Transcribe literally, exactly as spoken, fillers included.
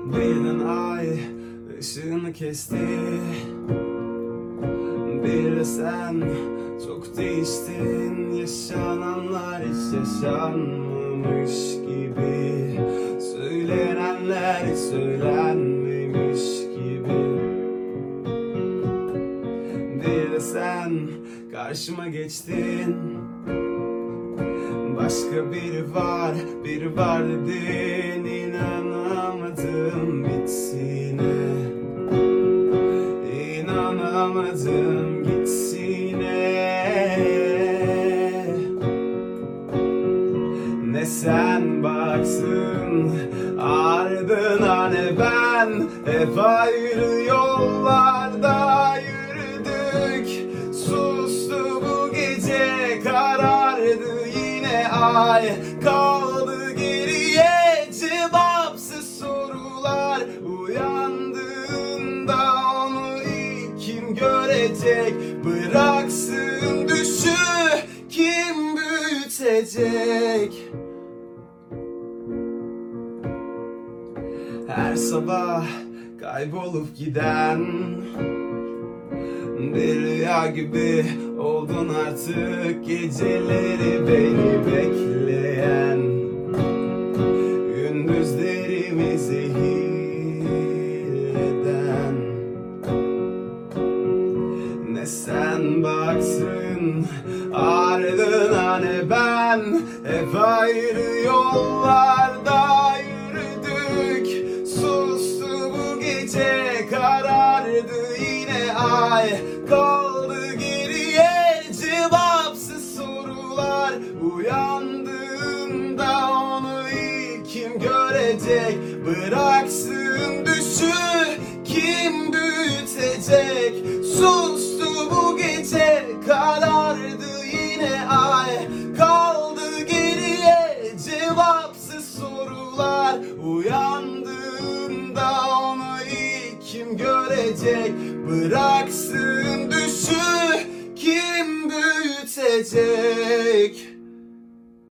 Birden ay ışığını kesti. Bir de sen çok değiştin. Yaşananlar hiç yaşanmamış gibi, söylenenler hiç söylenmemiş gibi. Bir de sen karşıma geçtin. Başka biri var, biri var dedin. İnanamadım gittiğine, İnanamadım gittiğine. Ne sen baksın ardına ne ben, hep ayrı yollarda yürüdük. Sustu bu gece, karardı yine ay. Kaldı geriye cevapsız sorular. Uyandığında onu ilk kim görecek? Bıraksın düşü, kim büyütecek? Her sabah kaybolup giden bir rüya gibi oldun artık. Geceleri beni bekleyen, gündüzlerimi zehir eden. Ne sen baksın ardına ne ben, hep ayrı yollarda yürüdük. Sustu bu gece, karardı yine ay. Kaldı geriye cevapsız sorular. Uyandığında onu ilk kim görecek? Bıraksın düşü, kim büyütecek? Sustu bu gece, karardı yine ay. Kaldı geriye cevapsız sorular. Uyandığında onu ilk kim görecek? Bıraksın düşü, kim büyütecek?